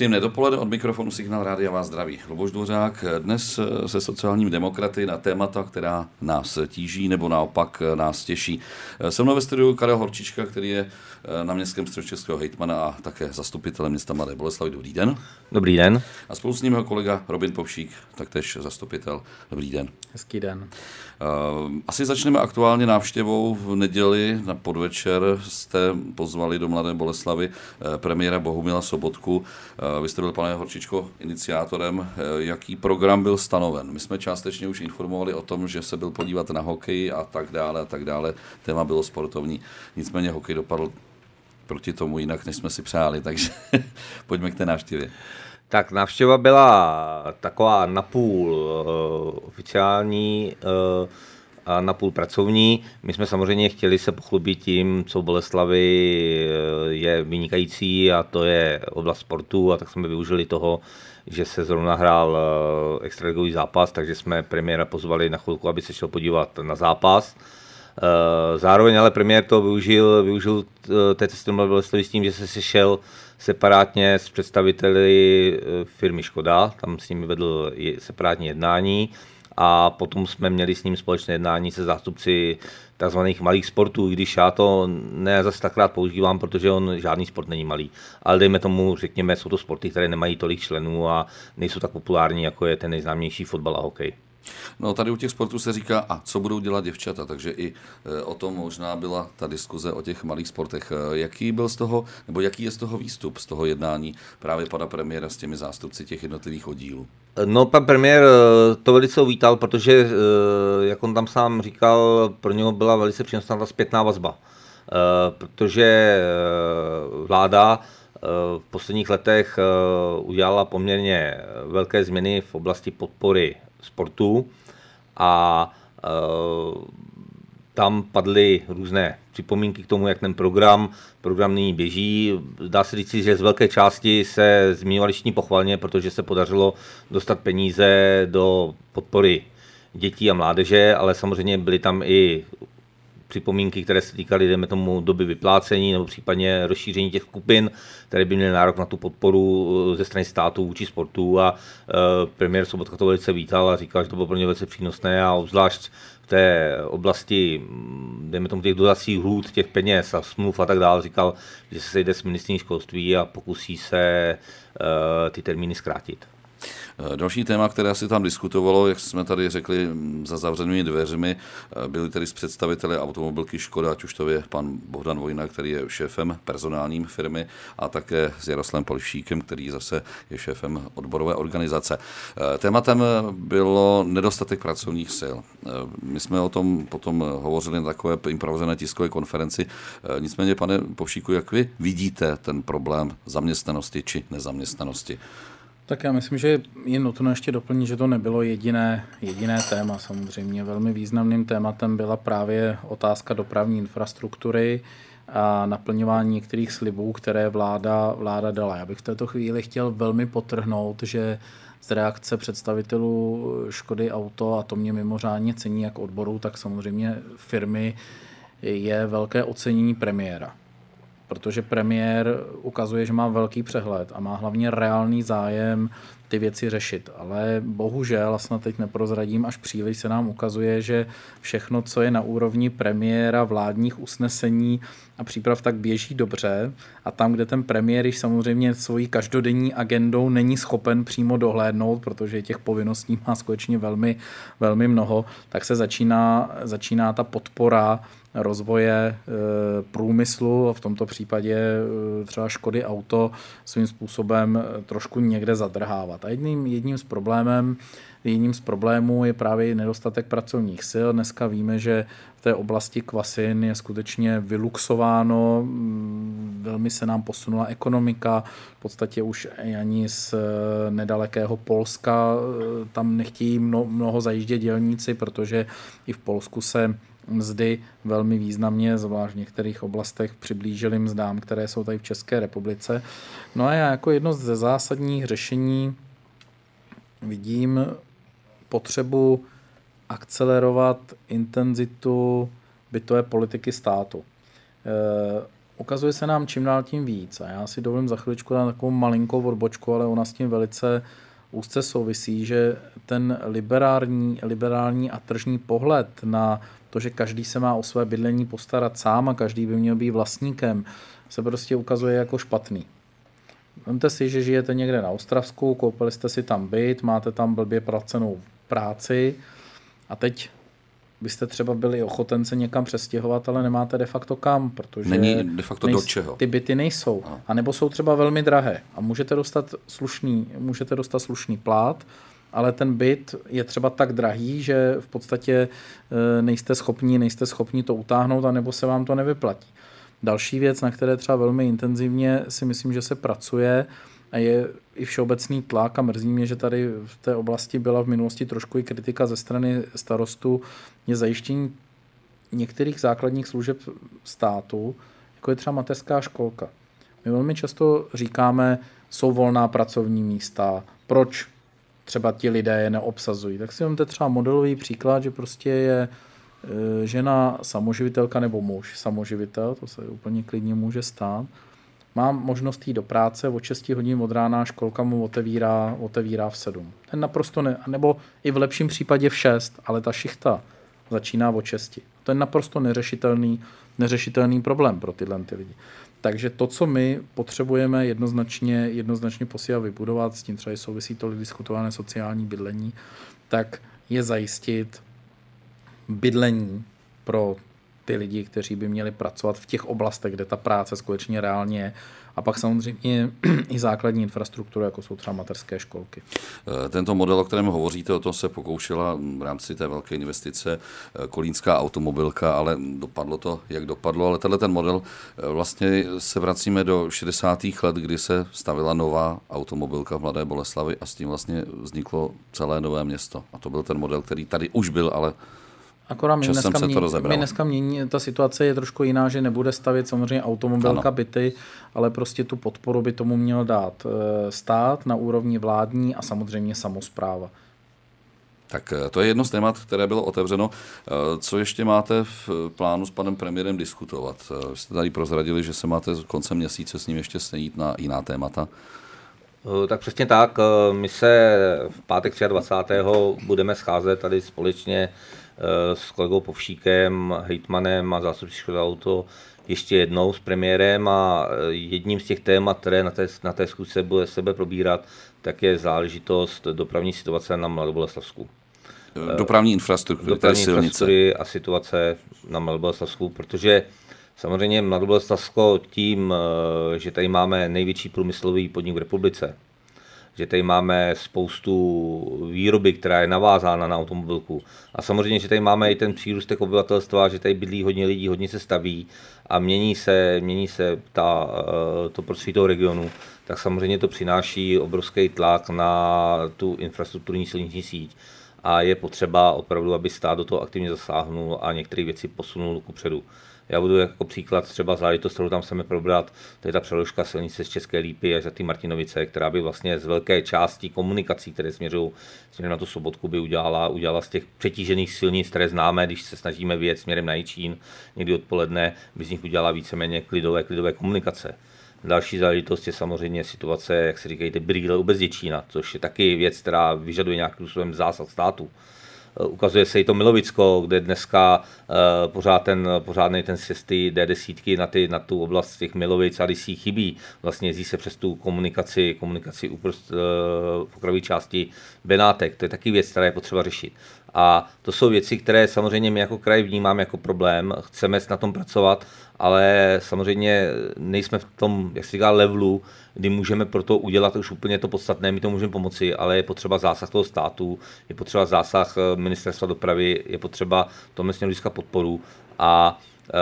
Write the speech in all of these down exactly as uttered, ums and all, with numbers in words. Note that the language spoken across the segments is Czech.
Příjemné dopoledne, od mikrofonu Signál Rádia vás zdraví Luboš Dvořák. Dnes se sociálními demokraty na témata, která nás tíží nebo naopak nás těší. Se mnou ve studiu Karel Horčička, který je na městském středočeského hejtmana a také zastupitelem města Mladé Boleslavi. Dobrý den. Dobrý den. A spolu s ním jeho kolega Robin Povšík, taktéž zastupitel. Dobrý den. Hezký den. Asi začneme aktuálně návštěvou. V neděli na podvečer jste pozvali do Mladé Boleslavy premiéra Bohumila Sobotku. Vy jste byl, pane Horčičko, iniciátorem. Jaký program byl stanoven? My jsme částečně už informovali o tom, že se byl podívat na hokej a tak dále a tak dále. Téma bylo sportovní. Nicméně hokej dopadl proti tomu jinak, než jsme si přáli, takže pojďme k té návštěvě. Tak návštěva byla taková napůl uh, oficiální uh, a napůl pracovní. My jsme samozřejmě chtěli se pochlubit tím, co v Boleslavi je vynikající, a to je oblast sportu, a tak jsme využili toho, že se zrovna hrál uh, extraligový zápas, takže jsme premiéra pozvali na chvilku, aby se šel podívat na zápas. Uh, zároveň ale premiér to využil, využil té cesty do Mladé Boleslavi s tím, že se sešel separátně s představiteli firmy Škoda, tam s nimi vedl separátní jednání, a potom jsme měli s ním společné jednání se zástupci tzv. Malých sportů, když já to ne zase takrát používám, protože on žádný sport není malý, ale dejme tomu, řekněme, jsou to sporty, které nemají tolik členů a nejsou tak populární, jako je ten nejznámější fotbal a hokej. No, tady u těch sportů se říká, a co budou dělat děvčata, takže i o tom možná byla ta diskuze o těch malých sportech. Jaký byl z toho, nebo jaký je z toho výstup, z toho jednání právě pana premiéra s těmi zástupci těch jednotlivých oddílů? No, pan premiér to velice uvítal, protože, jak on tam sám říkal, pro něho byla velice přínosná ta zpětná vazba, protože vláda v posledních letech udělala poměrně velké změny v oblasti podpory sportu a tam padly různé připomínky k tomu, jak ten program, program nyní běží. Dá se říct, že z velké části se zmiňovali všichni pochvalně, protože se podařilo dostat peníze do podpory dětí a mládeže, ale samozřejmě byly tam i připomínky, které se týkaly, dejme tomu, doby vyplácení nebo případně rozšíření těch skupin, které by měly nárok na tu podporu ze strany státu vůči sportu, a e, premiér Sobotka to velice vítal a říkal, že to bylo pro ně velice přínosné, a obzvlášť v té oblasti, dejme tomu, těch dodacích hůd, těch peněz a smluv a tak dále, říkal, že se sejde s ministryní školství a pokusí se e, ty termíny zkrátit. Další téma, které se tam diskutovalo, jak jsme tady řekli, za zavřenými dveřmi, byli tedy s představiteli automobilky Škoda, ať už to je pan Bohdan Vojna, který je šéfem personálním firmy, a také s Jaroslavem Povšíkem, který zase je šéfem odborové organizace. Tématem bylo nedostatek pracovních sil. My jsme o tom potom hovořili na takové improvizované tiskové konferenci. Nicméně, pane Povšíku, jak vy vidíte ten problém zaměstnanosti či nezaměstnanosti? Tak já myslím, že je nutno ještě doplnit, že to nebylo jediné, jediné téma. Samozřejmě velmi významným tématem byla právě otázka dopravní infrastruktury a naplňování některých slibů, které vláda, vláda dala. Já bych v této chvíli chtěl velmi podtrhnout, že z reakce představitelů Škody Auto, a to mě mimořádně cení jak odboru, tak samozřejmě firmy, je velké ocenění premiéra. Protože premiér ukazuje, že má velký přehled a má hlavně reálný zájem ty věci řešit. Ale bohužel, a snad teď neprozradím až příliš, se nám ukazuje, že všechno, co je na úrovni premiéra, vládních usnesení a příprav, tak běží dobře, a tam, kde ten premiér již samozřejmě svojí každodenní agendou není schopen přímo dohlédnout, protože těch povinností má skutečně velmi, velmi mnoho, tak se začíná, začíná ta podpora rozvoje e, průmyslu, a v tomto případě e, třeba Škody Auto, svým způsobem e, trošku někde zadrhávat. A jedním, jedním z problémem, jedním z problémů je právě nedostatek pracovních sil. Dneska víme, že v té oblasti kvasin je skutečně vyluxováno, velmi se nám posunula ekonomika, v podstatě už ani z nedalekého Polska tam nechtějí mno, mnoho zajíždět dělníci, protože i v Polsku se mzdy velmi významně, zvlášť v některých oblastech, přiblížily mzdám, které jsou tady v České republice. No a já jako jedno ze zásadních řešení vidím potřebu akcelerovat intenzitu bytové politiky státu. ukazuje se nám čím dál tím víc. A já si dovolím za chviličku dát takovou malinkou odbočku, ale ona s tím velice úzce souvisí, že ten liberální, liberální a tržní pohled na to, že každý se má o své bydlení postarat sám a každý by měl být vlastníkem, se prostě ukazuje jako špatný. Vemte si, že žijete někde na Ostravsku, koupili jste si tam byt, máte tam blbě placenou práci a teď byste třeba byli ochoten se někam přestěhovat, ale nemáte de facto kam, protože není de facto do čeho. Ty byty nejsou. A. a nebo jsou třeba velmi drahé a můžete dostat slušný, můžete dostat slušný plát, ale ten byt je třeba tak drahý, že v podstatě nejste schopni, nejste schopni to utáhnout, anebo se vám to nevyplatí. Další věc, na které třeba velmi intenzivně si myslím, že se pracuje, a je i všeobecný tlak a mrzí mě, že tady v té oblasti byla v minulosti trošku i kritika ze strany starostů, je zajištění některých základních služeb státu, jako je třeba mateřská školka. My velmi často říkáme, jsou volná pracovní místa, proč třeba ti lidé je neobsazují. Tak si vemte třeba modelový příklad, že prostě je žena samoživitelka nebo muž samoživitel, to se úplně klidně může stát, mám možnost jít do práce, od šest hodin od rána školka mu otevírá, otevírá v sedm. Ten naprosto ne, nebo i v lepším případě v šest, ale ta šichta začíná od šesti. To je naprosto neřešitelný, neřešitelný problém pro tyhle ty lidi. Takže to, co my potřebujeme jednoznačně, jednoznačně posílat vybudovat, s tím třeba souvisí tolik diskutované sociální bydlení, tak je zajistit bydlení pro ty lidi, kteří by měli pracovat v těch oblastech, kde ta práce skutečně reálně je. A pak samozřejmě i základní infrastruktura, jako jsou třeba mateřské školky. Tento model, o kterém hovoříte, o tom se pokoušela v rámci té velké investice kolínská automobilka, ale dopadlo to, jak dopadlo. Ale tenhle ten model, vlastně se vracíme do šedesátých let, kdy se stavila nová automobilka v Mladé Boleslavi a s tím vlastně vzniklo celé nové město. A to byl ten model, který tady už byl, ale akorát my dneska, mění, my dneska mění, ta situace je trošku jiná, že nebude stavět samozřejmě automobilka ano. byty, ale prostě tu podporu by tomu měl dát stát na úrovni vládní a samozřejmě samospráva. Tak to je jedno z témat, které bylo otevřeno. Co ještě máte v plánu s panem premiérem diskutovat? Jste tady prozradili, že se máte koncem měsíce s ním ještě sejít na jiná témata. Tak přesně tak. My se v pátek dvacátého třetího budeme scházet tady společně s kolegou Povšíkem, hejtmanem a zástupci Škody Auto ještě jednou s premiérem a jedním z těch témat, které na té, na té schůzce bude sebe probírat, tak je záležitost dopravní situace na Mladoboleslavsku. Dopravní infrastruktury, dopravní infrastruktury a situace na Mladoboleslavsku, protože samozřejmě Mladoboleslavsko tím, že tady máme největší průmyslový podnik v republice, že tady máme spoustu výroby, která je navázána na automobilku. A samozřejmě, že tady máme i ten přírůstek obyvatelstva, že tady bydlí hodně lidí, hodně se staví a mění se, mění se ta, to prostředí toho regionu, tak samozřejmě to přináší obrovský tlak na tu infrastrukturní silniční síť. A je potřeba opravdu, aby stát do toho aktivně zasáhnul a některé věci posunul kupředu. Já budu jako příklad třeba záležitost, kterou tam chceme probrat, to je ta přeložka silnice z České Lípy až za ty Martinovice, která by vlastně z velké části komunikací, které směřují směrem na tu Sobotku, by udělala, udělala z těch přetížených silnic, které známe, když se snažíme vyjet směrem na Jičín někdy odpoledne, by z nich udělala víceméně klidové, klidové komunikace. Další záležitost je samozřejmě situace, jak se říkají, ty brýle u Bezděčína, což je taky věc, která vyžaduje nějakým způsobem zásah státu. Ukazuje se i to Milovicko, kde dneska uh, pořád ten, pořádnej ten cesty D deset na, ty, na tu oblast těch Milovic a Lysí chybí. Vlastně jezdí se přes tu komunikaci, komunikaci uprost, uh, v okrajové části Benátek. To je taky věc, která je potřeba řešit. A to jsou věci, které samozřejmě my jako kraj vnímáme jako problém, chceme na tom pracovat, ale samozřejmě nejsme v tom, jak se říká, levelu, kdy můžeme pro to udělat už úplně to podstatné, my to můžeme pomoci, ale je potřeba zásah toho státu, je potřeba zásah ministerstva dopravy, je potřeba tomu směru získat podporu a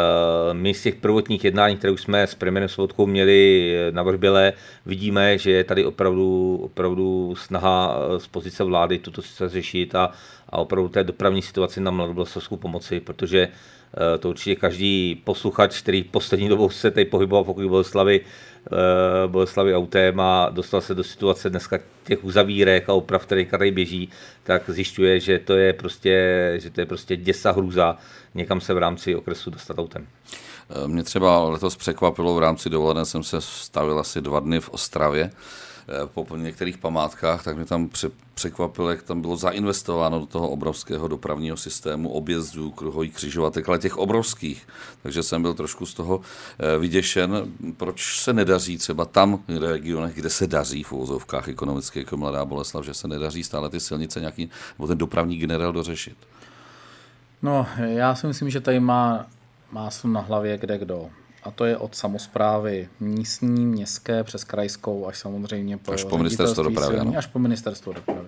my z těch prvotních jednání, které už jsme s premiérem Sobotkou měli na Vrběle, vidíme, že je tady opravdu, opravdu snaha z pozice vlády tuto situaci řešit a, a opravdu té dopravní situaci na Mladoboleslavsku pomoci, protože to určitě každý posluchač, který poslední dobou se tady pohyboval v okolí Boleslavy, Boleslavy autem a dostal se do situace dneska těch uzavírek a oprav, které tady běží, tak zjišťuje, že to je prostě, že to je prostě děsa hrůza někam se v rámci okresu dostat autem. Mě třeba letos překvapilo, v rámci dovolené jsem se stavil asi dva dny v Ostravě po některých památkách, tak mě tam překvapilo, jak tam bylo zainvestováno do toho obrovského dopravního systému, objezdů, kruhových křižovatek, ale těch obrovských. Takže jsem byl trošku z toho vyděšen, proč se nedaří třeba tam v regionech, kde se daří v uvozovkách ekonomicky, jako Mladá Boleslav, že se nedaří stále ty silnice nějaký, nebo ten dopravní generál dořešit. No, já si myslím, že tady má máslo na hlavě kde kdo. A to je od samosprávy místní, městské, přes krajskou, až samozřejmě po, až po ministerstvo dopravy. Silní, až po ministerstvo dopravy.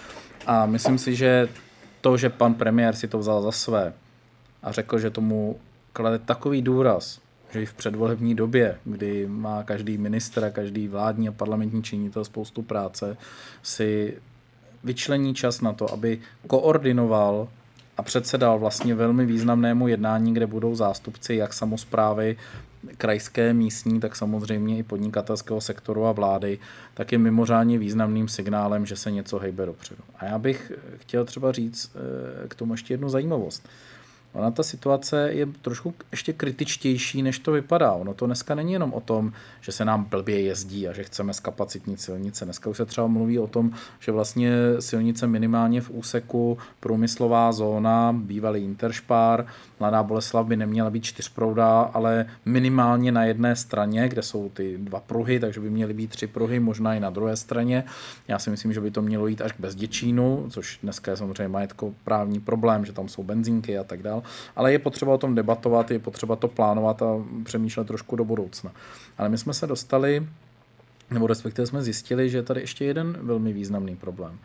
A myslím si, že to, že pan premiér si to vzal za své a řekl, že tomu klade takový důraz, že i v předvolební době, kdy má každý ministr a každý vládní a parlamentní činitel spoustu práce, si vyčlení čas na to, aby koordinoval a předsedal vlastně velmi významnému jednání, kde budou zástupci jak samosprávy krajské, místní, tak samozřejmě i podnikatelského sektoru a vlády, tak je mimořádně významným signálem, že se něco hejbe dopředu. A já bych chtěl třeba říct k tomu ještě jednu zajímavost. Ona ta situace je trošku ještě kritičtější, než to vypadá. Ono to dneska není jenom o tom, že se nám blbě jezdí a že chceme zkapacitnit silnice. Dneska už se třeba mluví o tom, že vlastně silnice minimálně v úseku průmyslová zóna, bývalý Interšpár, Mladá Boleslav by neměla být čtyřproudá, ale minimálně na jedné straně, kde jsou ty dva pruhy, takže by měly být tři pruhy, možná i na druhé straně. Já si myslím, že by to mělo jít až k Bezděčínu, což dneska je samozřejmě majetkoprávní problém, že tam jsou benzínky a tak dále. Ale je potřeba o tom debatovat, je potřeba to plánovat a přemýšlet trošku do budoucna. Ale my jsme se dostali, nebo respektive jsme zjistili, že je tady ještě jeden velmi významný problém.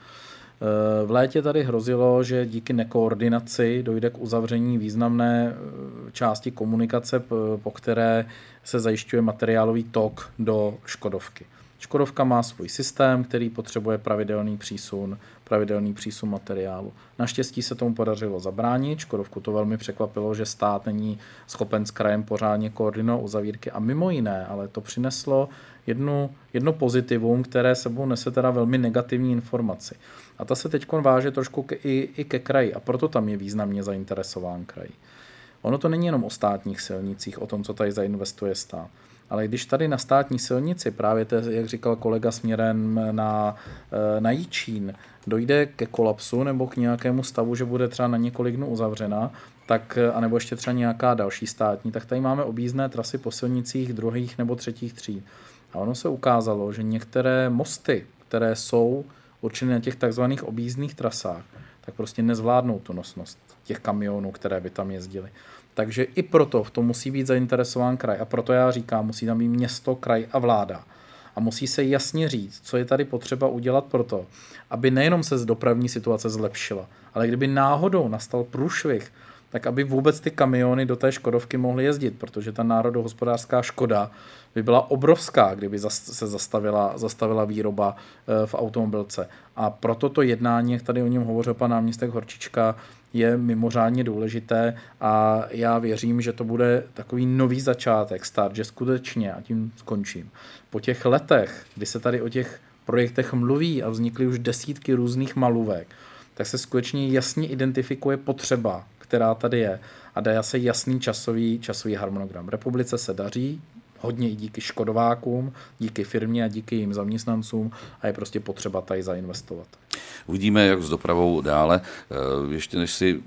V létě tady hrozilo, že díky nekoordinaci dojde k uzavření významné části komunikace, po které se zajišťuje materiálový tok do Škodovky. Škodovka má svůj systém, který potřebuje pravidelný přísun, pravidelný přísun materiálu. Naštěstí se tomu podařilo zabránit. Škodovku to velmi překvapilo, že stát není schopen s krajem pořádně koordinovat uzavírky a mimo jiné, ale to přineslo jednu, jedno pozitivum, které sebou nese teda velmi negativní informaci. A ta se teď váže trošku ke, i, i ke kraji a proto tam je významně zainteresován kraj. Ono to není jenom o státních silnicích, o tom, co tady zainvestuje stát. Ale když tady na státní silnici, právě te, jak říkal kolega směrem na, na Jičín, dojde ke kolapsu nebo k nějakému stavu, že bude třeba na několik dnů uzavřena, tak, anebo ještě třeba nějaká další státní, tak tady máme objízdné trasy po silnicích druhých nebo třetích tříd. A ono se ukázalo, že některé mosty, které jsou určeny na těch takzvaných objízdných trasách, tak prostě nezvládnou tu nosnost těch kamionů, které by tam jezdily. Takže i proto v tom musí být zainteresován kraj. A proto já říkám, musí tam být město, kraj a vláda. A musí se jasně říct, co je tady potřeba udělat proto, aby nejenom se z dopravní situace zlepšila, ale kdyby náhodou nastal průšvih, tak aby vůbec ty kamiony do té Škodovky mohly jezdit, protože ta národohospodářská škoda by byla obrovská, kdyby se zastavila, zastavila výroba v automobilce. A proto to jednání, jak tady o něm hovořil pan náměstek Horčička, je mimořádně důležité a já věřím, že to bude takový nový začátek, start, že skutečně, a tím skončím, po těch letech, kdy se tady o těch projektech mluví a vznikly už desítky různých malůvek, tak se skutečně jasně identifikuje potřeba, která tady je a dá se jasný časový, časový harmonogram. Republice se daří, hodně i díky škodovákům, díky firmě a díky jejím zaměstnancům a je prostě potřeba tady zainvestovat. Uvidíme, jak s dopravou dále. Ještě než si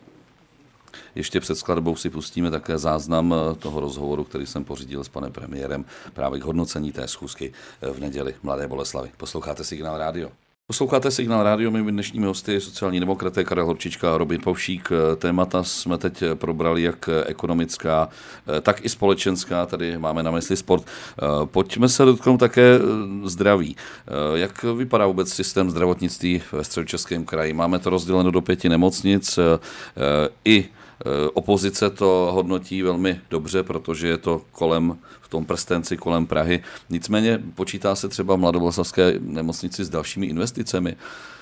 Ještě před skladbou si pustíme také záznam toho rozhovoru, který jsem pořídil s panem premiérem právě k hodnocení té schůzky v neděli Mladé Boleslavi. Posloucháte Signál rádio? Posloucháte Signál rádio, mými dnešními hosty sociální demokraté Karel Horčička a Robin Povšík. Témata jsme teď probrali jak ekonomická, tak i společenská, tady máme na mysli sport. Pojďme se dotknout také zdraví. Jak vypadá vůbec systém zdravotnictví ve Středočeském kraji? Máme to rozděleno do pěti nemocnic, i opozice to hodnotí velmi dobře, protože je to kolem, v tom prstenci kolem Prahy. Nicméně počítá se třeba v mladoboleslavské nemocnici s dalšími investicemi?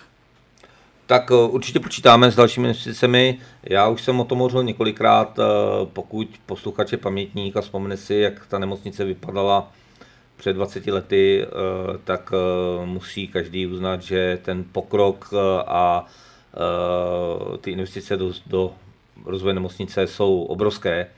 Tak určitě počítáme s dalšími investicemi. Já už jsem o tom hovořil několikrát, pokud posluchač je pamětník a vzpomene si, jak ta nemocnice vypadala před dvaceti lety, tak musí každý uznat, že ten pokrok a ty investice do, do rozvoje nemocnice jsou obrovské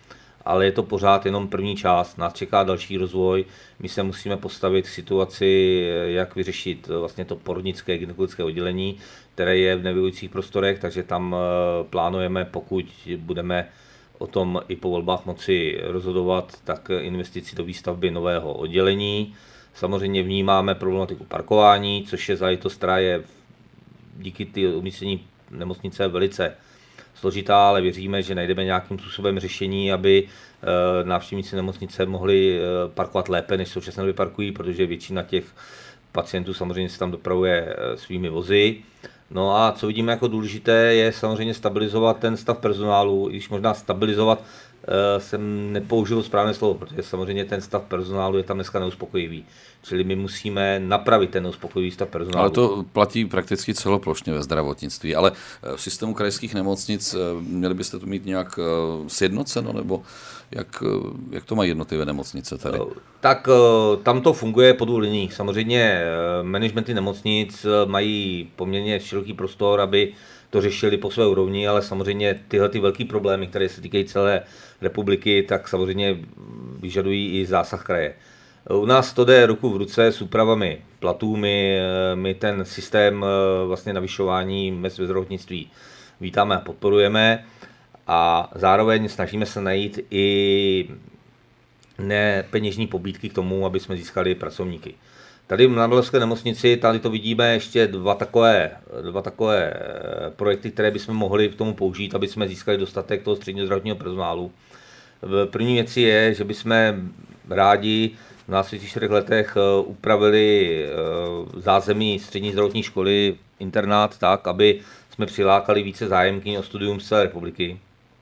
ale je to pořád jenom první část. Nás čeká další rozvoj, my se musíme postavit k situaci, jak vyřešit vlastně to porodnické gynekologické oddělení, které je v nevyhovujících prostorech, takže tam plánujeme, pokud budeme o tom i po volbách moci rozhodovat, tak investici do výstavby nového oddělení. Samozřejmě vnímáme problematiku parkování, což je záležitost, která je díky ty umístění nemocnice velice složitá, ale věříme, že najdeme nějakým způsobem řešení, aby návštěvníci nemocnice mohli parkovat lépe, než současně době parkují, protože většina těch pacientů samozřejmě se tam dopravuje svými vozy. No a co vidíme jako důležité, je samozřejmě stabilizovat ten stav personálu, i když možná stabilizovat jsem nepoužil správné slovo, protože samozřejmě ten stav personálu je tam dneska neuspokojivý. Čili my musíme napravit ten neuspokojivý stav personálu. Ale to platí prakticky celoplošně ve zdravotnictví. Ale v systému krajských nemocnic měli byste to mít nějak sjednoceno, nebo jak, jak to mají jednotlivé nemocnice tady? Tak tam to funguje po dvou liních. Samozřejmě managementy nemocnic mají poměrně široký prostor, aby to řešili po své úrovni, ale samozřejmě tyhle ty velké problémy, které se týkají celé republiky, tak samozřejmě vyžadují i zásah kraje. U nás to jde ruku v ruce s úpravami platů, my, my ten systém vlastně navyšování mezd ve zdravotnictví vítáme a podporujeme a zároveň snažíme se najít i nepeněžní pobídky k tomu, aby jsme získali pracovníky. Tady na Mladé nemocnici, tady to vidíme ještě dva takové, dva takové projekty, které bychom mohli k tomu použít, aby jsme získali dostatek toho středního zdravotního personálu. První věc je, že bychom rádi v následujících čtyřech letech upravili zázemí střední zdravotní školy, internát tak, aby jsme přilákali více zájemkyň o studium z celé republiky.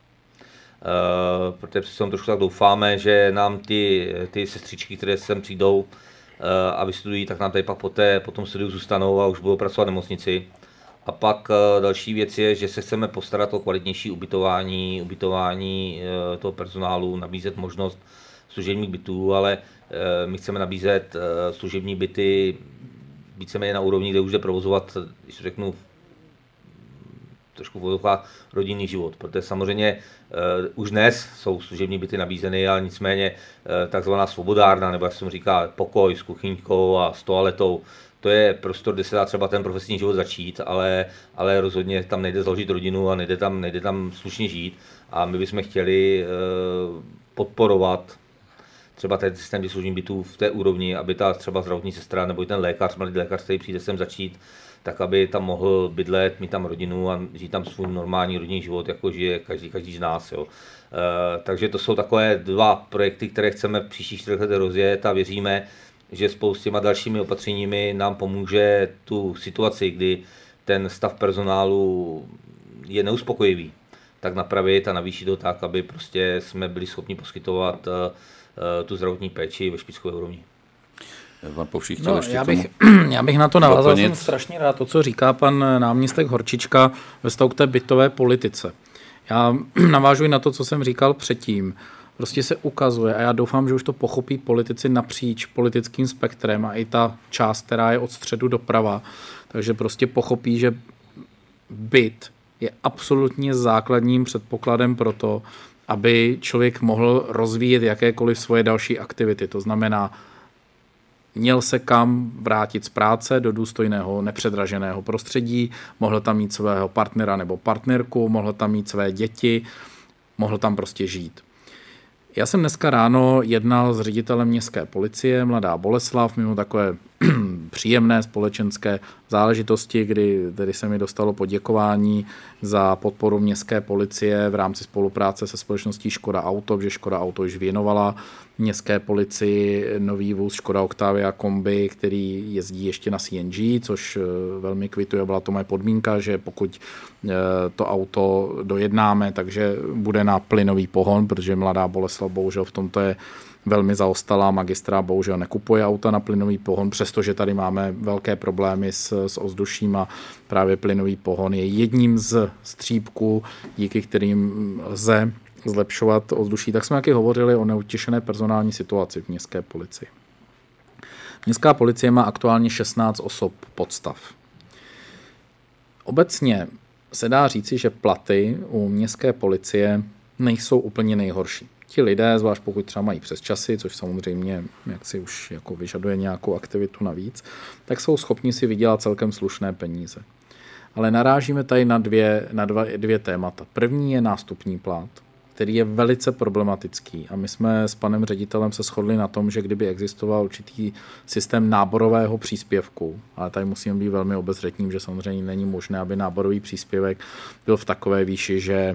Protože přece trošku tak doufáme, že nám ty, ty sestřičky, které sem přijdou a vystudují, tak nám tady pak po, té, po tom studiu zůstanou a už budou pracovat v nemocnici. A pak další věc je, že se chceme postarat o kvalitnější ubytování, ubytování toho personálu, nabízet možnost služebních bytů, ale my chceme nabízet služební byty víceméně na úrovni, kde už jde provozovat, když řeknu, trošku vodochlá rodinný život, protože samozřejmě uh, už dnes jsou služební byty nabízeny, ale nicméně uh, takzvaná svobodárna, nebo jak se mu říká, pokoj s kuchyňkou a s toaletou, to je prostor, kde se dá třeba ten profesní život začít, ale, ale rozhodně tam nejde založit rodinu a nejde tam, nejde tam slušně žít a my bychom chtěli uh, podporovat třeba ten systém služebních bytů v té úrovni, aby ta třeba zdravotní sestra nebo i ten lékař, mladý lékař, který přijde sem začít, tak aby tam mohl bydlet, mít tam rodinu a žít tam svůj normální rodinný život, jako žije každý, každý z nás. Jo. E, takže to jsou takové dva projekty, které chceme v příštích čtyřech letech rozjet a věříme, že spolu s těma dalšími opatřeními nám pomůže tu situaci, kdy ten stav personálu je neuspokojivý, tak napravit a navýšit to tak, aby prostě jsme byli schopni poskytovat uh, tu zdravotní péči ve špičkové úrovni. Pan Povšík chtěl no, ještě já, tomu bych, já bych na to navázal, doplnit. Jsem strašně rád to, co říká pan náměstek Horčička ve vztahu k té bytové politice. Já navážuji na to, co jsem říkal předtím. Prostě se ukazuje, a já doufám, že už to pochopí politici napříč politickým spektrem a i ta část, která je od středu doprava, takže prostě pochopí, že byt je absolutně základním předpokladem pro to, aby člověk mohl rozvíjet jakékoliv svoje další aktivity. To znamená, měl se kam vrátit z práce do důstojného, nepředraženého prostředí, mohl tam mít svého partnera nebo partnerku, mohl tam mít své děti, mohl tam prostě žít. Já jsem dneska ráno jednal s ředitelem městské policie, Mladá Boleslav, mimo takové příjemné společenské záležitosti, kdy tedy se mi dostalo poděkování za podporu městské policie v rámci spolupráce se společností Škoda Auto, že Škoda Auto již věnovala městské policii nový vůz Škoda Octavia Kombi, který jezdí ještě na C N G, což velmi kvituje, byla to moje podmínka, že pokud to auto dojednáme, takže bude na plynový pohon, protože Mladá Boleslav bohužel v tomto je velmi zaostalá, magistrát bohužel nekupuje auta na plynový pohon, přestože tady máme velké problémy s, s ovzduším a právě plynový pohon je jedním z střípků, díky kterým lze zlepšovat ovzduší. Tak jsme taky hovořili o neutěšené personální situaci v městské policii. Městská policie má aktuálně šestnáct osob podstav. Obecně se dá říci, že platy u městské policie nejsou úplně nejhorší. ti lidé, zvlášť pokud třeba mají přes časy, což samozřejmě jak si už jako vyžaduje nějakou aktivitu navíc, tak jsou schopni si vydělat celkem slušné peníze. Ale narážíme tady na dvě, na dva, dvě témata. První je nástupní plat, který je velice problematický a my jsme s panem ředitelem se shodli na tom, že kdyby existoval určitý systém náborového příspěvku, ale tady musíme být velmi obezřetní, že samozřejmě není možné, aby náborový příspěvek byl v takové výši, že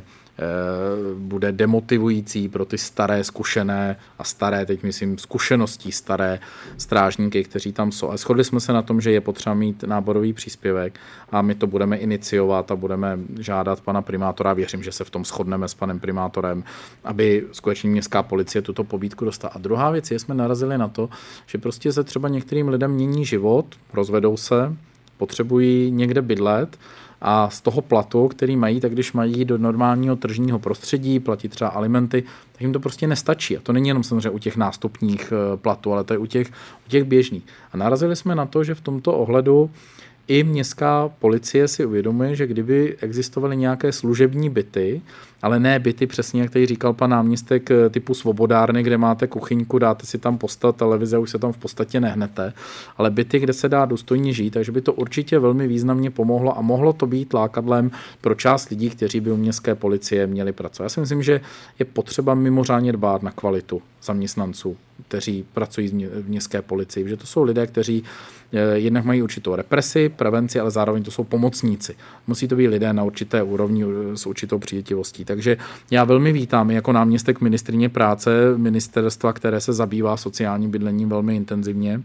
bude demotivující pro ty staré, zkušené a staré, teď myslím zkušeností staré strážníky, kteří tam jsou. A shodli jsme se na tom, že je potřeba mít náborový příspěvek a my to budeme iniciovat a budeme žádat pana primátora. Věřím, že se v tom shodneme s panem primátorem, aby skutečně městská policie tuto pobídku dostala. A druhá věc je, jsme narazili na to, že prostě se třeba některým lidem mění život, rozvedou se, potřebují někde bydlet, a z toho platu, který mají, tak když mají do normálního tržního prostředí, platí třeba alimenty, tak jim to prostě nestačí. A to není jenom samozřejmě u těch nástupních platů, ale to je u těch, u těch běžných. A narazili jsme na to, že v tomto ohledu i městská policie si uvědomuje, že kdyby existovaly nějaké služební byty, ale ne byty přesně, jak tady říkal pan náměstek, typu svobodárny, kde máte kuchyňku, dáte si tam postav televize, už se tam v podstatě nehnete, ale byty, kde se dá důstojně žít, takže by to určitě velmi významně pomohlo a mohlo to být lákadlem pro část lidí, kteří by u městské policie měli pracovat. Já si myslím, že je potřeba mimořádně dbát na kvalitu zaměstnanců, kteří pracují v městské policii, protože to jsou lidé, kteří jednak mají určitou represi, prevenci, ale zároveň to jsou pomocníci. Musí to být lidé na určité úrovni s určitou přívětivostí. Takže já velmi vítám jako náměstek ministryně práce ministerstva, které se zabývá sociálním bydlením velmi intenzivně,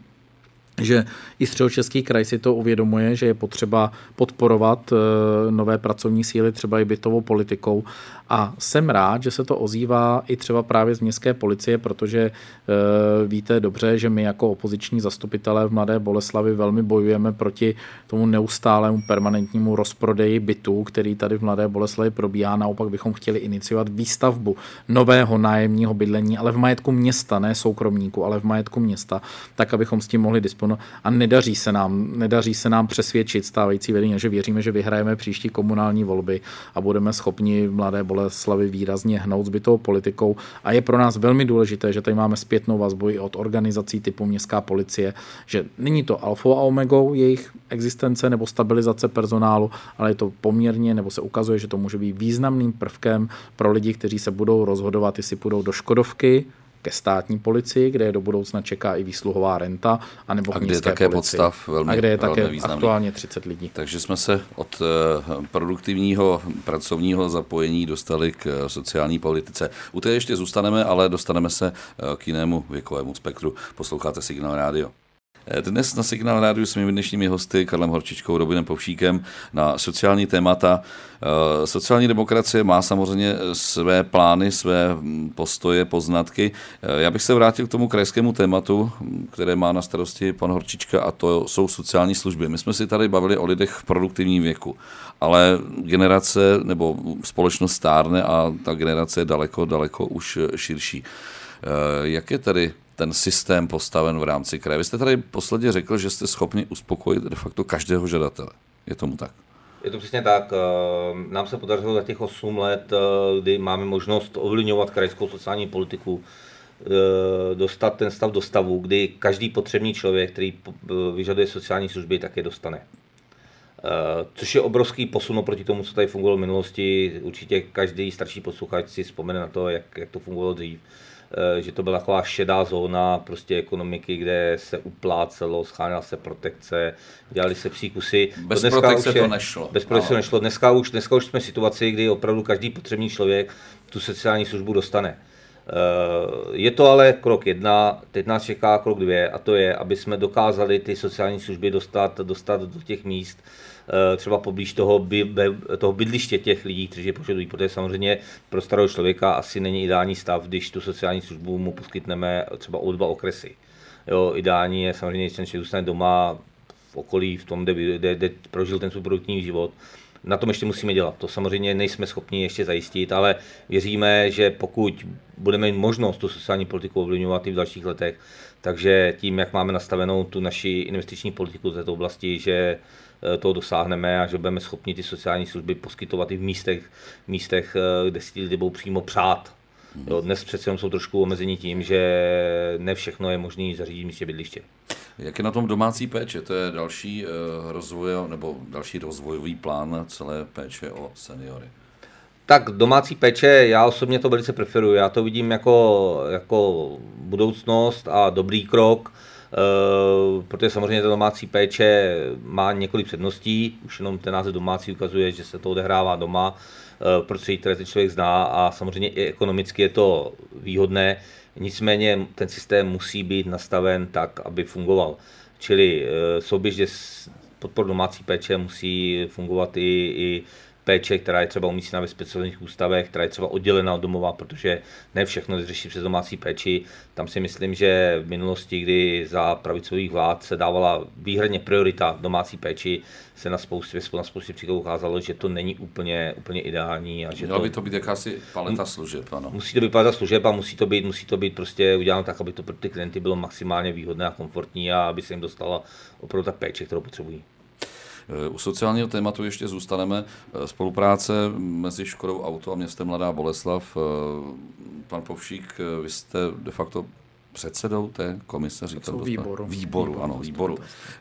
že i Středočeský kraj si to uvědomuje, že je potřeba podporovat nové pracovní síly, třeba i bytovou politikou. A jsem rád, že se to ozývá i třeba právě z městské policie, protože víte dobře, že my jako opoziční zastupitelé v Mladé Boleslavi velmi bojujeme proti tomu neustálému permanentnímu rozprodeji bytů, který tady v Mladé Boleslavi probíhá. Naopak bychom chtěli iniciovat výstavbu nového nájemního bydlení, ale v majetku města, ne soukromníku, ale v majetku města, tak abychom s tím mohli disponovat. A nedaří se nám, nedaří se nám přesvědčit stávající vedení, že věříme, že vyhrajeme příští komunální volby a budeme schopni v Mladé Boleslavi výrazně hnout s bytovou politikou. A je pro nás velmi důležité, že tady máme zpětnou vazbu i od organizací typu městská policie, že není to alfou a omegou jejich existence nebo stabilizace personálu, ale je to poměrně, nebo se ukazuje, že to může být významným prvkem pro lidi, kteří se budou rozhodovat, jestli půjdou do Škodovky, ke státní policii, kde je do budoucna čeká i výsluhová renta, anebo a kde je také policii. Podstav velmi, a kde je také významný. Aktuálně třicet lidí. Takže jsme se od produktivního pracovního zapojení dostali k sociální politice. U té ještě zůstaneme, ale dostaneme se k jinému věkovému spektru. Posloucháte Signál rádio. Dnes na Signál rádiu s mými dnešními hosty Karlem Horčičkou, Robinem Povšíkem na sociální témata. Sociální demokracie má samozřejmě své plány, své postoje, poznatky. Já bych se vrátil k tomu krajskému tématu, které má na starosti pan Horčička, a to jsou sociální služby. My jsme si tady bavili o lidech v produktivním věku, ale generace nebo společnost stárne a ta generace je daleko, daleko už širší. Jak je tedy ten systém postaven v rámci kraje? Vy jste tady posledně řekl, že jste schopni uspokojit de facto každého žadatele. Je tomu tak? Je to přesně tak. Nám se podařilo za těch osm let, kdy máme možnost ovlivňovat krajskou sociální politiku, dostat ten stav do stavu, kdy každý potřebný člověk, který vyžaduje sociální služby, tak je dostane. Což je obrovský posun oproti tomu, co tady fungovalo v minulosti. Určitě každý starší posluchač si vzpomene na to, jak, jak to fungovalo dřív. Že to byla taková šedá zóna prostě ekonomiky, kde se uplácelo, scháněla se protekce, dělali se příkusy. Bez dneska protekce je, to nešlo. Bez protekce to nešlo. Dneska už, dneska už jsme v situaci, kdy opravdu každý potřebný člověk tu sociální službu dostane. Je to ale krok jedna, teď nás čeká krok dvě, a to je, aby jsme dokázali ty sociální služby dostat, dostat do těch míst, třeba poblíž toho, by, toho bydliště těch lidí, kteří je požadují, protože samozřejmě pro starého člověka asi není ideální stav, když tu sociální službu mu poskytneme třeba o dva okresy. Jo, ideální je samozřejmě, že ten člověk zůstane doma v okolí, v tom, kde, kde, kde prožil ten svůj produktivní život. Na tom ještě musíme dělat. To samozřejmě nejsme schopni ještě zajistit, ale věříme, že pokud budeme mít možnost tu sociální politiku ovlivňovat i v dalších letech, takže tím, jak máme nastavenou tu naši investiční politiku v této oblasti, že toho dosáhneme a že budeme schopni ty sociální služby poskytovat i v místech, místech kde si lidé budou přímo přát. Jo, dnes přece jenom jsou trošku omezení tím, že ne všechno je možné zařídit v místě bydliště. Jak je na tom domácí péče? To je další rozvoj, nebo další rozvojový plán celé péče o seniory. Tak domácí péče, já osobně to velice preferuji. Já to vidím jako, jako budoucnost a dobrý krok, e, protože samozřejmě ta domácí péče má několik předností. Už jenom ten název domácí ukazuje, že se to odehrává doma, e, prostředí, které ten člověk zná, a samozřejmě i ekonomicky je to výhodné. Nicméně ten systém musí být nastaven tak, aby fungoval. Čili e, souběžně s podporou domácí péče musí fungovat i, i péče, která je třeba umístěna ve speciálních ústavech, která je třeba oddělená od domova, protože ne všechno vyřeší přes domácí péči. Tam si myslím, že v minulosti, kdy za pravicových vlád se dávala výhradně priorita domácí péči, se na spoustě, na spoustě příkladů ukázalo, že to není úplně, úplně ideální. A že Měla to, by to být jakási paleta služeb, ano. Musí to být paleta služeb a musí to být, musí to být prostě uděláno tak, aby to pro ty klienty bylo maximálně výhodné a komfortní a aby se jim dostala opravdu ta péče, kterou potřebují. U sociálního tématu ještě zůstaneme. Spolupráce mezi Škodou Auto a městem Mladá Boleslav. Pan Povšík, vy jste de facto předsedou té komise, říkal to výboru. Výboru, výboru, ano, výboru.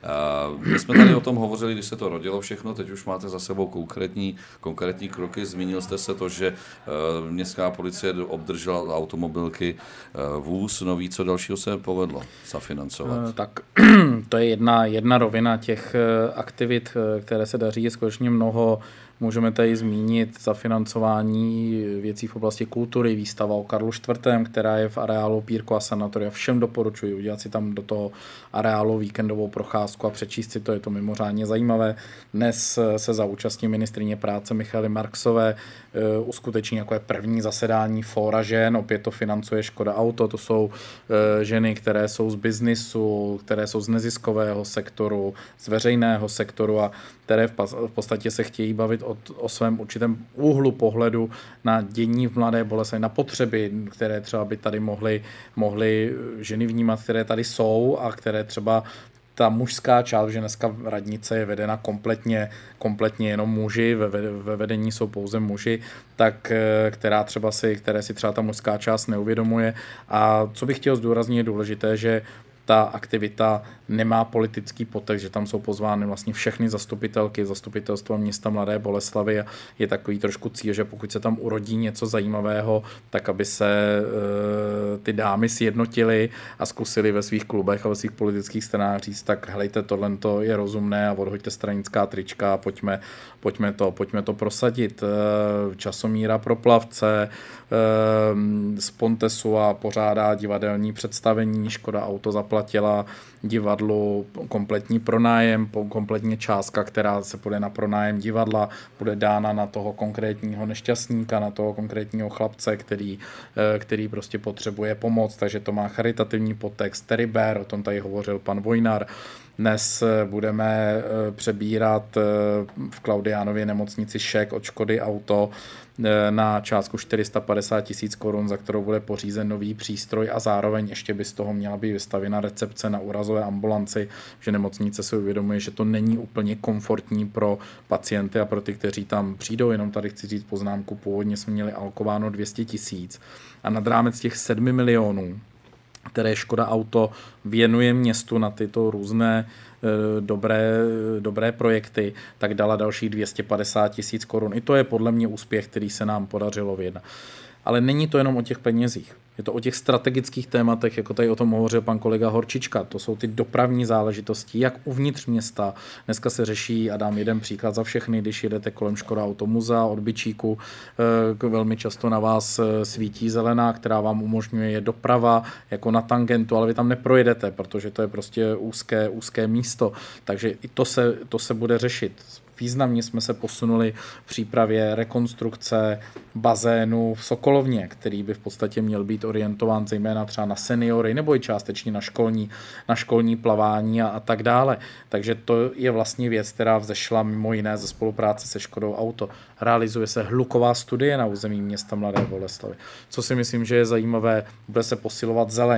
My jsme tady o tom hovořili, když se to rodilo všechno, teď už máte za sebou konkrétní, konkrétní kroky. Zmínil jste se to, že městská policie obdržela automobilky vůz nový, co dalšího se povedlo zafinancovat? Tak to je jedna, jedna rovina těch aktivit, které se daří, je skutečně mnoho. Můžeme tady zmínit zafinancování věcí v oblasti kultury, výstava o Karlu čtvrtém, která je v areálu Pírko a sanatoria. Všem doporučuji udělat si tam do toho areálu víkendovou procházku a přečíst si to, je to mimořádně zajímavé. Dnes se za účastí ministryně práce Michaely Marksové uskuteční jako je první zasedání Fóra žen, opět to financuje Škoda Auto, to jsou ženy, které jsou z biznisu, které jsou z neziskového sektoru, z veřejného sektoru a které v podstatě se chtějí bavit o, o svém určitém úhlu pohledu na dění v Mladé Boleslavi, na potřeby, které třeba by tady mohly, mohly ženy vnímat, které tady jsou a které třeba ta mužská část, že dneska radnice je vedena kompletně, kompletně jenom muži, ve, ve vedení jsou pouze muži, tak která třeba si, které si třeba ta mužská část neuvědomuje. A co bych chtěl zdůraznit, je důležité, že ta aktivita nemá politický podtext, že tam jsou pozvány vlastně všechny zastupitelky, zastupitelstva města Mladé Boleslavi a je takový trošku cíl, že pokud se tam urodí něco zajímavého, tak aby se e, ty dámy sjednotily a zkusili ve svých klubech a ve svých politických stranách říct, tak helejte, tohle je rozumné a odhoďte stranická trička a pojďme, pojďme, to, pojďme to prosadit. E, Časomíra pro plavce, e, z Pontesu a pořádá divadelní představení, Škoda Auto zaplatila divadlu kompletní pronájem, kompletně částka, která se půjde na pronájem divadla, bude dána na toho konkrétního nešťastníka, na toho konkrétního chlapce, který, který prostě potřebuje pomoc, takže to má charitativní podtext. Terry Bear, o tom tady hovořil pan Vojnar. Dnes budeme přebírat v Klaudiánově nemocnici šek od Škody Auto na částku čtyři sta padesát tisíc korun, za kterou bude pořízen nový přístroj a zároveň ještě by z toho měla být vystavěna recepce na úrazové ambulanci, že nemocnice si uvědomuje, že to není úplně komfortní pro pacienty a pro ty, kteří tam přijdou. Jenom tady chci říct poznámku, původně jsme měli alokováno dvě stě tisíc a nad rámec těch sedmi milionů, které Škoda Auto věnuje městu na tyto různé e, dobré, dobré projekty, tak dala dalších dvě stě padesát tisíc korun. I to je podle mě úspěch, který se nám podařilo vyjednat. Ale není to jenom o těch penězích. Je to o těch strategických tématech, jako tady o tom hovořil pan kolega Horčička. To jsou ty dopravní záležitosti, jak uvnitř města. Dneska se řeší, a dám jeden příklad za všechny, když jedete kolem Škoda Auto muzea od Byčíku, velmi často na vás svítí zelená, která vám umožňuje je doprava jako na tangentu, ale vy tam neprojedete, protože to je prostě úzké, úzké místo. Takže i to se, to se bude řešit. Významně jsme se posunuli v přípravě rekonstrukce bazénu v Sokolovně, který by v podstatě měl být orientován zejména třeba na seniory nebo i částečně na školní, na školní plavání a, a tak dále. Takže to je vlastně věc, která vzešla mimo jiné ze spolupráce se Škodou Auto. Realizuje se hluková studie na území města Mladé Boleslavi. Co si myslím, že je zajímavé, bude se posilovat zeleň.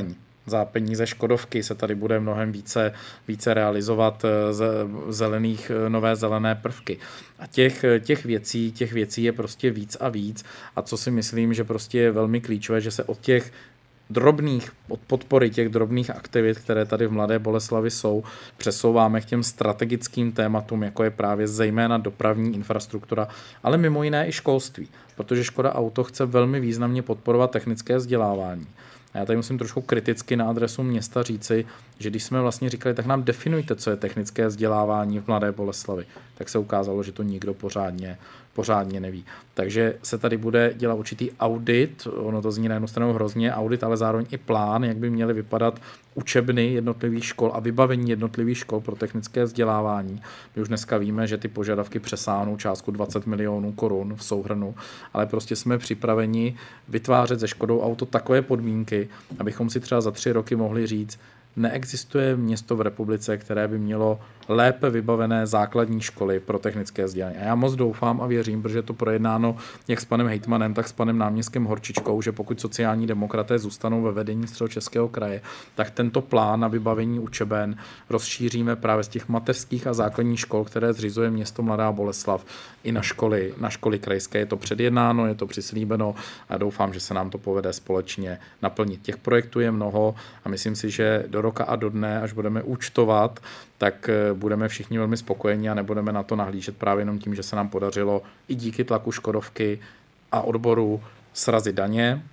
za peníze Škodovky se tady bude mnohem více, více realizovat z zelených, nové zelené prvky. A těch, těch věcí, těch věcí je prostě víc a víc. A co si myslím, že prostě je velmi klíčové, že se od těch drobných, od podpory těch drobných aktivit, které tady v Mladé Boleslavi jsou, přesouváme k těm strategickým tématům, jako je právě zejména dopravní infrastruktura, ale mimo jiné i školství, protože Škoda Auto chce velmi významně podporovat technické vzdělávání. A já tady musím trošku kriticky na adresu města říci, že když jsme vlastně říkali, tak nám definujte, co je technické vzdělávání v Mladé Boleslavi, tak se ukázalo, že to nikdo pořádně, pořádně neví. Takže se tady bude dělat určitý audit, ono to zní na jednu stranu hrozně, audit, ale zároveň i plán, jak by měly vypadat učebny jednotlivých škol a vybavení jednotlivých škol pro technické vzdělávání. My už dneska víme, že ty požadavky přesáhnou částku dvacet milionů korun v souhrnu, ale prostě jsme připraveni vytvářet se Škodou Auto takové podmínky, abychom si třeba za tři roky mohli říct, neexistuje město v republice, které by mělo lépe vybavené základní školy pro technické vzdělání. A já moc doufám a věřím, protože je to projednáno jak s panem hejtmanem, tak s panem náměstkem Horčičkou, že pokud sociální demokraté zůstanou ve vedení Středočeského kraje, tak tento plán na vybavení učeben rozšíříme právě z těch mateřských a základních škol, které zřizuje město Mladá Boleslav, i na školy, na školy krajské. Je to předjednáno, je to přislíbeno a doufám, že se nám to povede společně naplnit. Těch projektů je mnoho a myslím si, že do roka a do dne, až budeme účtovat, tak budeme všichni velmi spokojeni a nebudeme na to nahlížet právě jenom tím, že se nám podařilo i díky tlaku Škodovky a odboru srazit daně,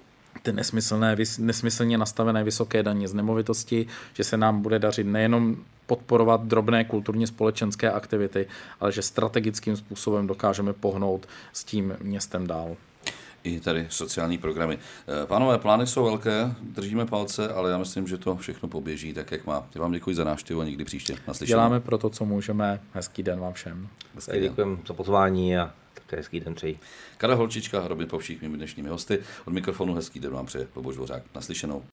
ty nesmyslné, nesmyslně nastavené vysoké daně z nemovitosti, že se nám bude dařit nejenom podporovat drobné kulturně společenské aktivity, ale že strategickým způsobem dokážeme pohnout s tím městem dál. I tady sociální programy. Pánové, plány jsou velké, držíme palce, ale já myslím, že to všechno poběží tak, jak má. Já vám děkuji za návštěvu a někdy příště. Naslyšenou. Děláme pro to, co můžeme. Hezký den vám všem. Děkujeme za pozvání a také hezký den přeji. Karel Holčička, Robin Povšík, mými dnešními hosty. Od mikrofonu hezký den vám přeje Luboš Dvořák. Naslyšenou.